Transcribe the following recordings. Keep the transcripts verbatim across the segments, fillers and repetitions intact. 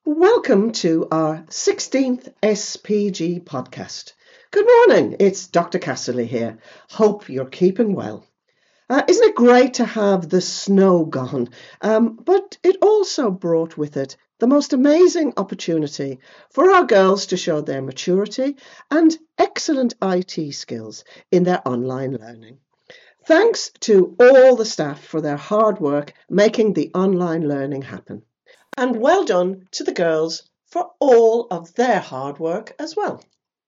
Welcome to our sixteenth S P G podcast. Good morning, it's Doctor Casserly here. Hope you're keeping well. Uh, isn't it great to have the snow gone? Um, but it also brought with it the most amazing opportunity for our girls to show their maturity and excellent I T skills in their online learning. Thanks to all the staff for their hard work making the online learning happen. And well done to the girls for all of their hard work as well.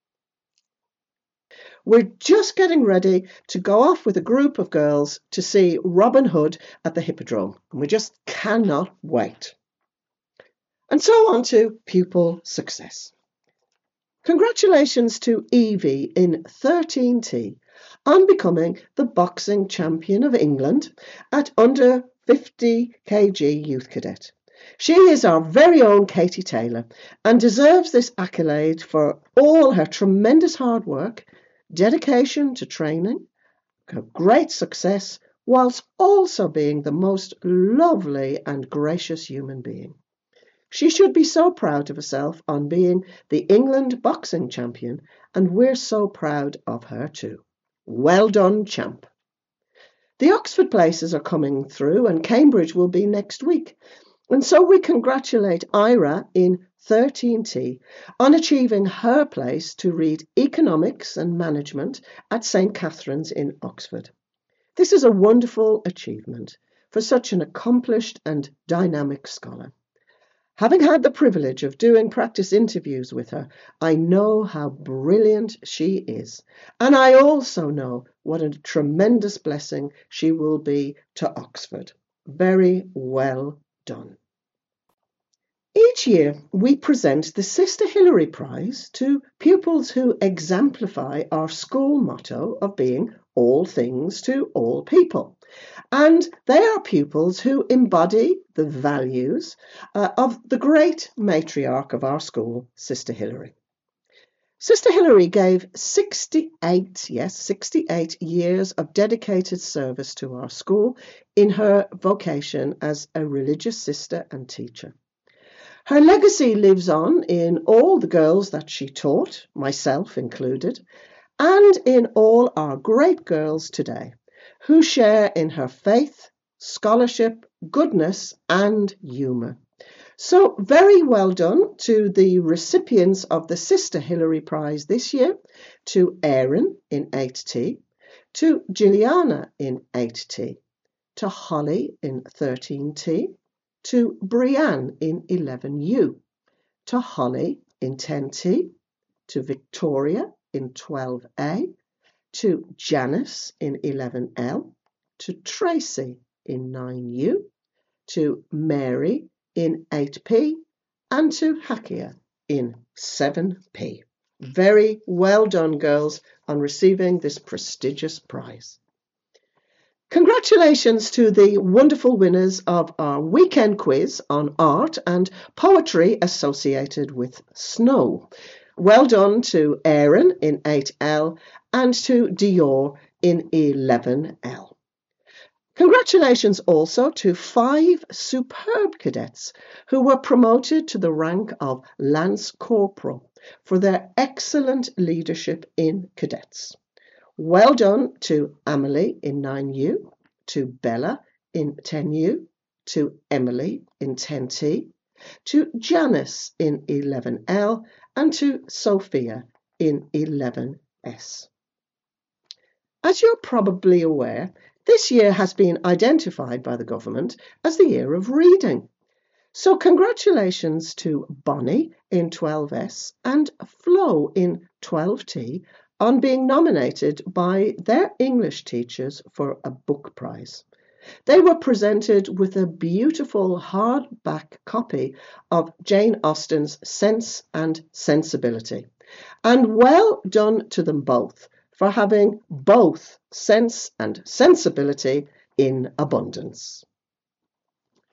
We're just getting ready to go off with a group of girls to see Robin Hood at the Hippodrome, and we just cannot wait. And so on to pupil success. Congratulations to Evie in thirteen T on becoming the boxing champion of England at under fifty kilograms youth cadet. She is our very own Katie Taylor and deserves this accolade for all her tremendous hard work, dedication to training, her great success, whilst also being the most lovely and gracious human being. She should be so proud of herself on being the England boxing champion, and we're so proud of her too. Well done, champ. The Oxford places are coming through and Cambridge will be next week. And so we congratulate Ira in thirteen T on achieving her place to read Economics and Management at Saint Catherine's in Oxford. This is a wonderful achievement for such an accomplished and dynamic scholar. Having had the privilege of doing practice interviews with her, I know how brilliant she is, and I also know what a tremendous blessing she will be to Oxford. Very well done. Each year, we present the Sister Hilary Prize to pupils who exemplify our school motto of being all things to all people. And they are pupils who embody the values uh, of the great matriarch of our school, Sister Hilary. Sister Hilary gave sixty-eight, yes, sixty-eight years of dedicated service to our school in her vocation as a religious sister and teacher. Her legacy lives on in all the girls that she taught, myself included, and in all our great girls today, who share in her faith, scholarship, goodness, and humour. So very well done to the recipients of the Sister Hilary Prize this year, to Erin in eight T, to Gilliana in eight T, to Holly in thirteen T, to Brianne in eleven U, to Holly in ten T, to Victoria in twelve A, to Janice in eleven L, to Tracy in nine U, to Mary in eight P, and to Hakia in seven P. Very well done, girls, on receiving this prestigious prize. Congratulations to the wonderful winners of our weekend quiz on art and poetry associated with snow. Well done to Erin in eight L and to Dior in eleven L. Congratulations also to five superb cadets who were promoted to the rank of Lance Corporal for their excellent leadership in cadets. Well done to Amelie in nine U, to Bella in ten U, to Emily in ten T, to Janice in eleven L, and to Sophia in eleven S. As you're probably aware, this year has been identified by the government as the year of reading. So congratulations to Bonnie in twelve S and Flo in twelve T on being nominated by their English teachers for a book prize. They were presented with a beautiful hardback copy of Jane Austen's Sense and Sensibility. And well done to them both for having both sense and sensibility in abundance.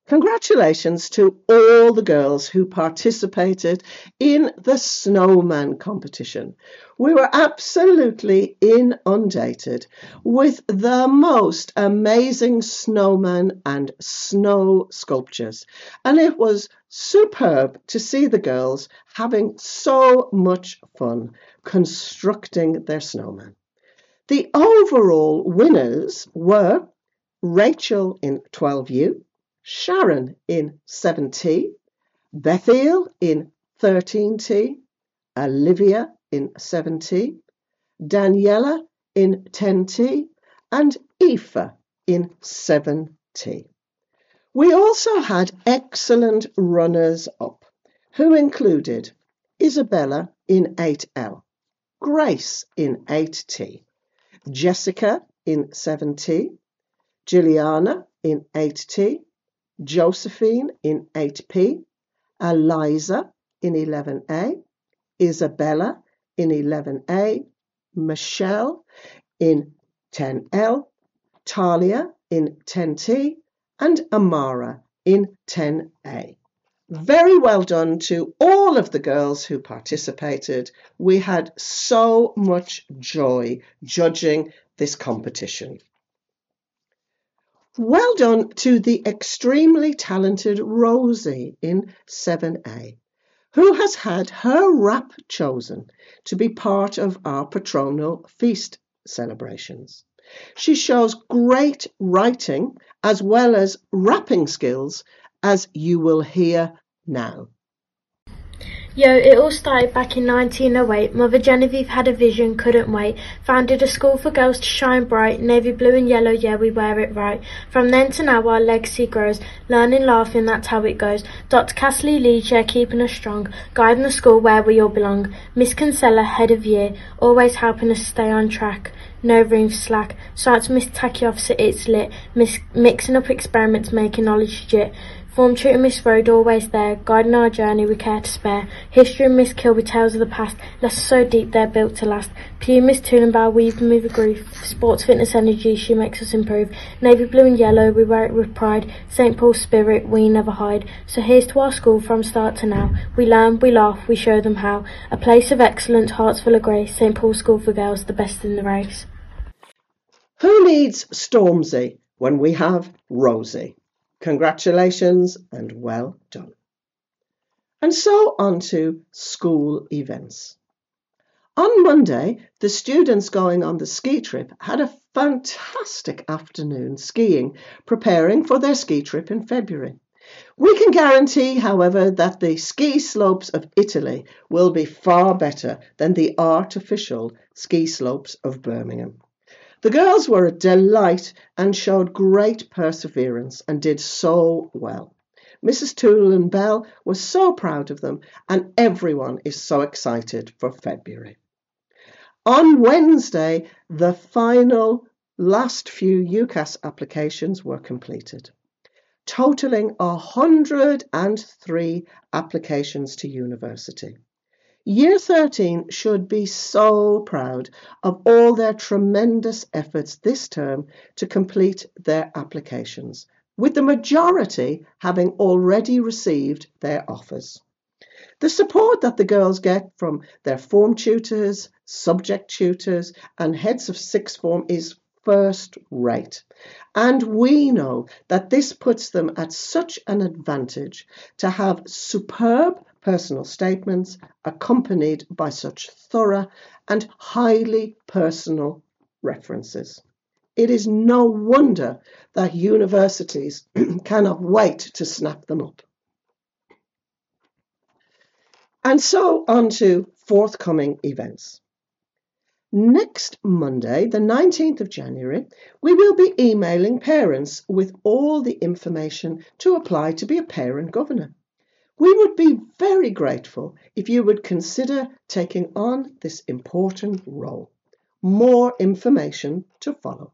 Congratulations to all the girls who participated in the snowman competition. We were absolutely inundated with the most amazing snowmen and snow sculptures, and it was superb to see the girls having so much fun constructing their snowman. The overall winners were Rachel in twelve U, Sharon in seven T, Bethiel in thirteen T, Olivia in seven T, Daniela in ten T, and Aoife in seven T. We also had excellent runners-up, who included Isabella in eight L, Grace in eight T, Jessica in seven T, Juliana in eight T, Josephine in eight P, Eliza in eleven A, Isabella in eleven A, Michelle in ten L, Talia in ten T, and Amara in ten A. Very well done to all of the girls who participated. We had so much joy judging this competition. Well done to the extremely talented Rosie in seven A, who has had her rap chosen to be part of our patronal feast celebrations. She shows great writing as well as rapping skills, as you will hear now. Yo, it all started back in nineteen oh eight. Mother Genevieve had a vision, couldn't wait. Founded a school for girls to shine bright. Navy blue and yellow, yeah, we wear it right. From then to now, our legacy grows. Learning, laughing, that's how it goes. Doctor Castley leads, yeah, keeping us strong. Guiding the school where we all belong. Miss Kinsella, head of year, always helping us stay on track. No room for slack. Shout to Miss Tacky Officer, it's lit. Miss mixing up experiments, making knowledge legit. Form tutor Miss Road, always there, guiding our journey, we care to spare. History and Miss Kilby, tales of the past, lessons so deep they're built to last. P E Miss Toolenbow, weave and move a groove. Sports, fitness, energy, she makes us improve. Navy blue and yellow, we wear it with pride. Saint Paul's spirit, we never hide. So here's to our school from start to now. We learn, we laugh, we show them how. A place of excellence, hearts full of grace. Saint Paul's School for Girls, the best in the race. Who needs Stormzy when we have Rosie? Congratulations and well done. And so on to school events. On Monday, the students going on the ski trip had a fantastic afternoon skiing, preparing for their ski trip in February. We can guarantee, however, that the ski slopes of Italy will be far better than the artificial ski slopes of Birmingham. The girls were a delight and showed great perseverance and did so well. Missus Toole and Bell was so proud of them, and everyone is so excited for February. On Wednesday, the final last few UCAS applications were completed, totaling one hundred three applications to university. Year thirteen should be so proud of all their tremendous efforts this term to complete their applications, with the majority having already received their offers. The support that the girls get from their form tutors, subject tutors, and heads of sixth form is first rate. And we know that this puts them at such an advantage to have superb personal statements accompanied by such thorough and highly personal references. It is no wonder that universities cannot wait to snap them up. And so on to forthcoming events. Next Monday, the nineteenth of January, we will be emailing parents with all the information to apply to be a parent governor. We would be very grateful if you would consider taking on this important role. More information to follow.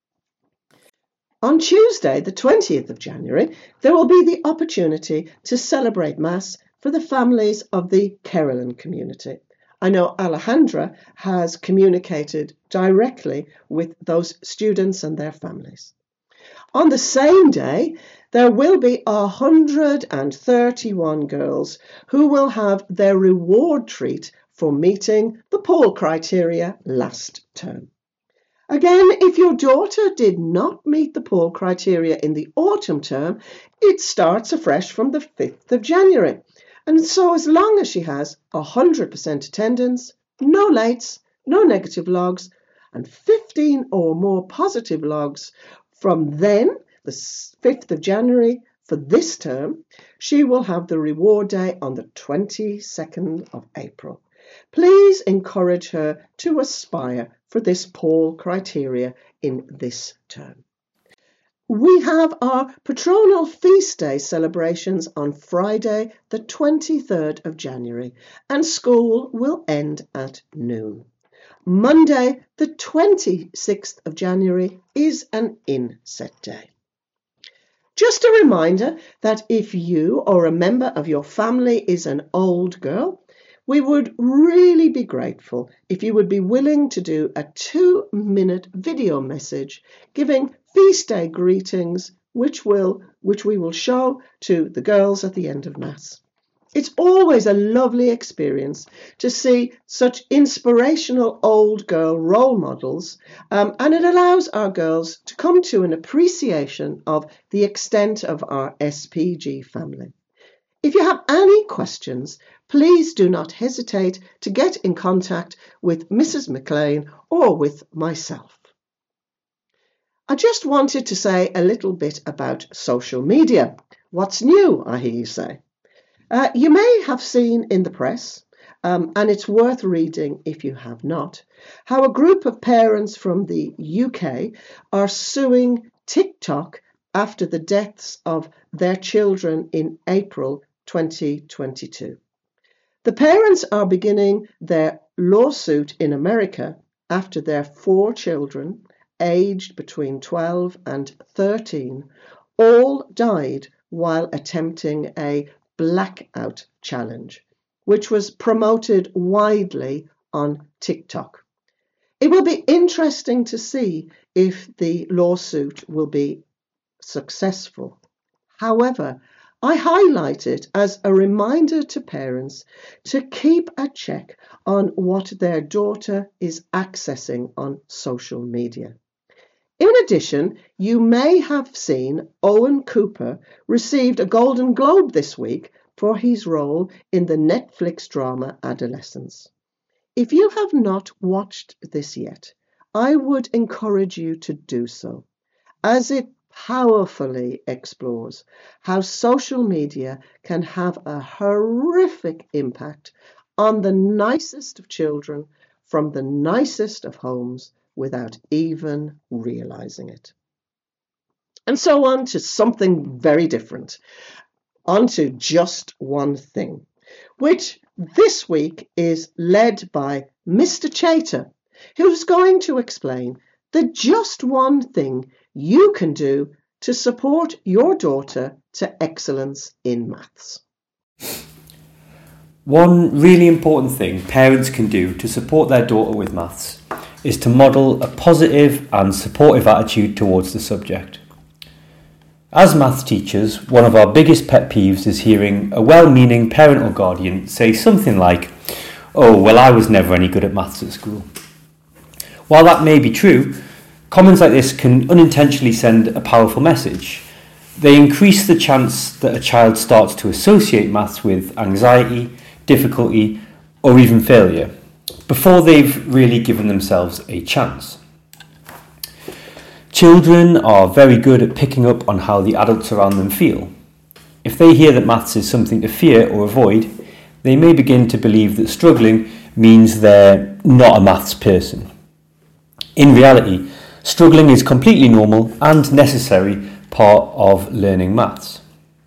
On Tuesday, the twentieth of January, there will be the opportunity to celebrate Mass for the families of the Kerelin community. I know Alejandra has communicated directly with those students and their families. On the same day, There will be one hundred thirty-one girls who will have their reward treat for meeting the Paul criteria last term. Again, if your daughter did not meet the Paul criteria in the autumn term, it starts afresh from the fifth of January. And so as long as she has one hundred percent attendance, no lates, no negative logs, and fifteen or more positive logs from then, the fifth of January, for this term, she will have the reward day on the twenty-second of April. Please encourage her to aspire for this Paul criteria in this term. We have our Patronal Feast Day celebrations on Friday, the twenty-third of January, and school will end at noon. Monday, the twenty-sixth of January, is an inset day. Just a reminder that if you or a member of your family is an old girl, we would really be grateful if you would be willing to do a two-minute video message giving Feast Day greetings, which will which we will show to the girls at the end of Mass. It's always a lovely experience to see such inspirational old girl role models, um, and it allows our girls to come to an appreciation of the extent of our S P G family. If you have any questions, please do not hesitate to get in contact with Missus McLean or with myself. I just wanted to say a little bit about social media. What's new, I hear you say? Uh, you may have seen in the press, um, and it's worth reading if you have not, how a group of parents from the U K are suing TikTok after the deaths of their children in April twenty twenty-two. The parents are beginning their lawsuit in America after their four children, aged between twelve and thirteen, all died while attempting a blackout challenge, which was promoted widely on TikTok. It will be interesting to see if the lawsuit will be successful. However, I highlight it as a reminder to parents to keep a check on what their daughter is accessing on social media. In addition, you may have seen Owen Cooper received a Golden Globe this week for his role in the Netflix drama Adolescence. If you have not watched this yet, I would encourage you to do so, as it powerfully explores how social media can have a horrific impact on the nicest of children from the nicest of homes without even realizing it. And so on to something very different, on to Just One Thing, which this week is led by Mister Chater, who's going to explain the just one thing you can do to support your daughter to excellence in maths. One really important thing parents can do to support their daughter with maths is to model a positive and supportive attitude towards the subject. As maths teachers, one of our biggest pet peeves is hearing a well-meaning parent or guardian say something like, "Oh, well, I was never any good at maths at school." While that may be true, comments like this can unintentionally send a powerful message. They increase the chance that a child starts to associate maths with anxiety, difficulty, or even failure, before they've really given themselves a chance. Children are very good at picking up on how the adults around them feel. If they hear that maths is something to fear or avoid, they may begin to believe that struggling means they're not a maths person. In reality, struggling is completely normal and necessary part of learning maths.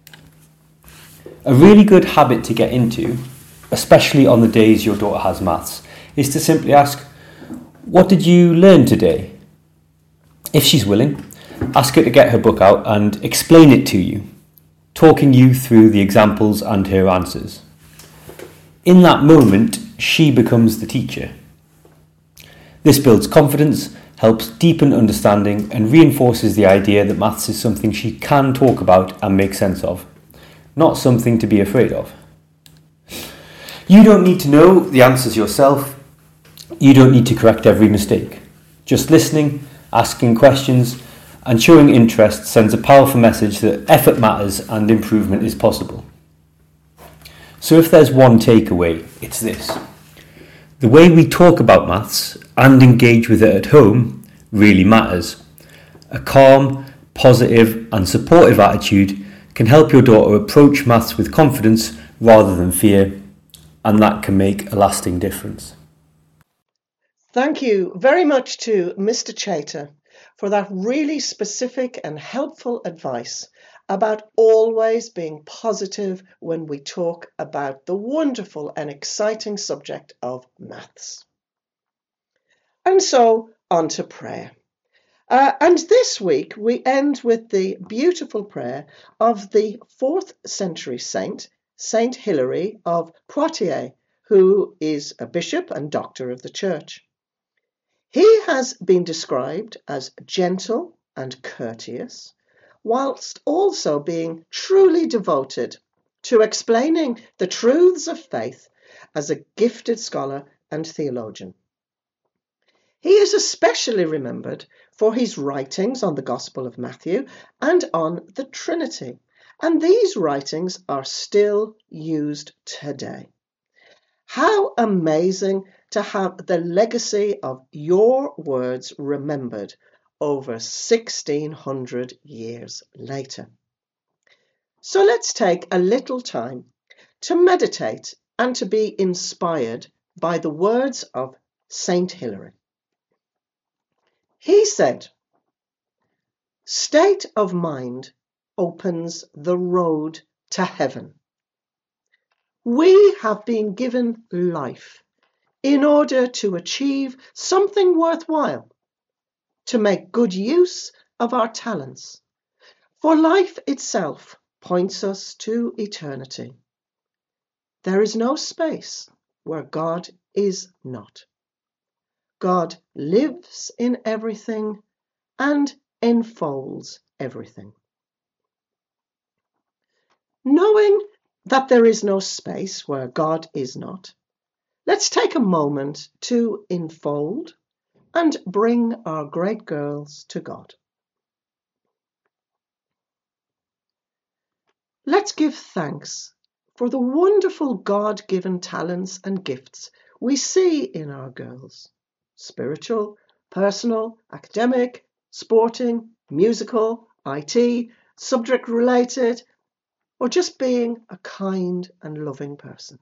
A really good habit to get into, especially on the days your daughter has maths, is to simply ask, "What did you learn today?" If she's willing, ask her to get her book out and explain it to you, talking you through the examples and her answers. In that moment, she becomes the teacher. This builds confidence, helps deepen understanding and reinforces the idea that maths is something she can talk about and make sense of, not something to be afraid of. You don't need to know the answers yourself. You don't need to correct every mistake. Just listening, asking questions, and showing interest sends a powerful message that effort matters and improvement is possible. So if there's one takeaway, it's this. The way we talk about maths and engage with it at home really matters. A calm, positive and supportive attitude can help your daughter approach maths with confidence rather than fear, and that can make a lasting difference. Thank you very much to Mister Chater for that really specific and helpful advice about always being positive when we talk about the wonderful and exciting subject of maths. And so on to prayer. Uh, and this week we end with the beautiful prayer of the fourth century saint, Saint Hilary of Poitiers, who is a bishop and doctor of the church. He has been described as gentle and courteous, whilst also being truly devoted to explaining the truths of faith as a gifted scholar and theologian. He is especially remembered for his writings on the Gospel of Matthew and on the Trinity, and these writings are still used today. How amazing to have the legacy of your words remembered over sixteen hundred years later. So let's take a little time to meditate and to be inspired by the words of Saint Hilary. He said, "State of mind opens the road to heaven. We have been given life in order to achieve something worthwhile, to make good use of our talents, for life itself points us to eternity. There is no space where God is not. God lives in everything and enfolds everything." Knowing that there is no space where God is not, let's take a moment to enfold and bring our great girls to God. Let's give thanks for the wonderful God-given talents and gifts we see in our girls: spiritual, personal, academic, sporting, musical, I T, subject-related, or just being a kind and loving person.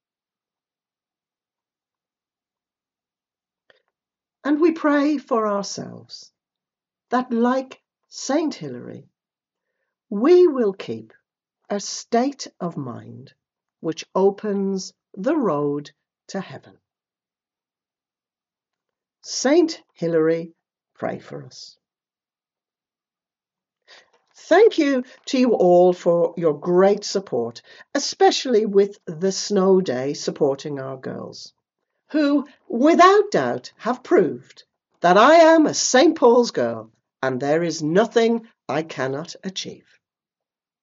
And we pray for ourselves that, like Saint Hilary, we will keep a state of mind which opens the road to heaven. Saint Hilary, pray for us. Thank you to you all for your great support, especially with the snow day supporting our girls, who without doubt have proved that I am a Saint Paul's girl and there is nothing I cannot achieve.